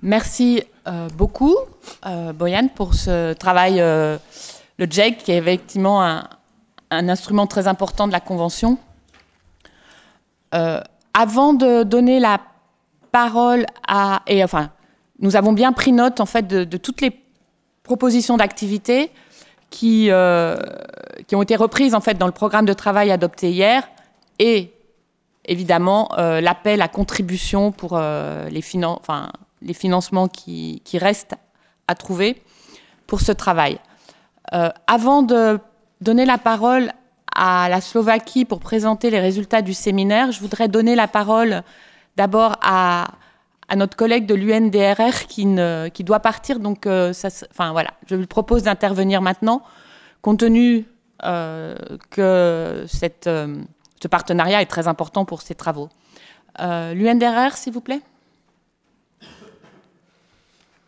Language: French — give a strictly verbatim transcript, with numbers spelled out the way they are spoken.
Merci euh, beaucoup, euh, Boyan, pour ce travail, euh, le J E C, qui est effectivement un, un instrument très important de la Convention. Euh, avant de donner la parole à... Et enfin, nous avons bien pris note, en fait, de, de toutes les propositions d'activité qui, euh, qui ont été reprises, en fait, dans le programme de travail adopté hier, et évidemment, euh, l'appel à contribution pour euh, les, finan- enfin, les financements qui, qui restent à trouver pour ce travail. Euh, avant de donner la parole à la Slovaquie pour présenter les résultats du séminaire, je voudrais donner la parole d'abord à, à notre collègue de l'U N D R R qui, ne, qui doit partir. Donc, euh, ça, enfin, voilà, je lui propose d'intervenir maintenant, compte tenu euh, que cette, euh, ce partenariat est très important pour ces travaux. Euh, L'U N D R R, s'il vous plaît.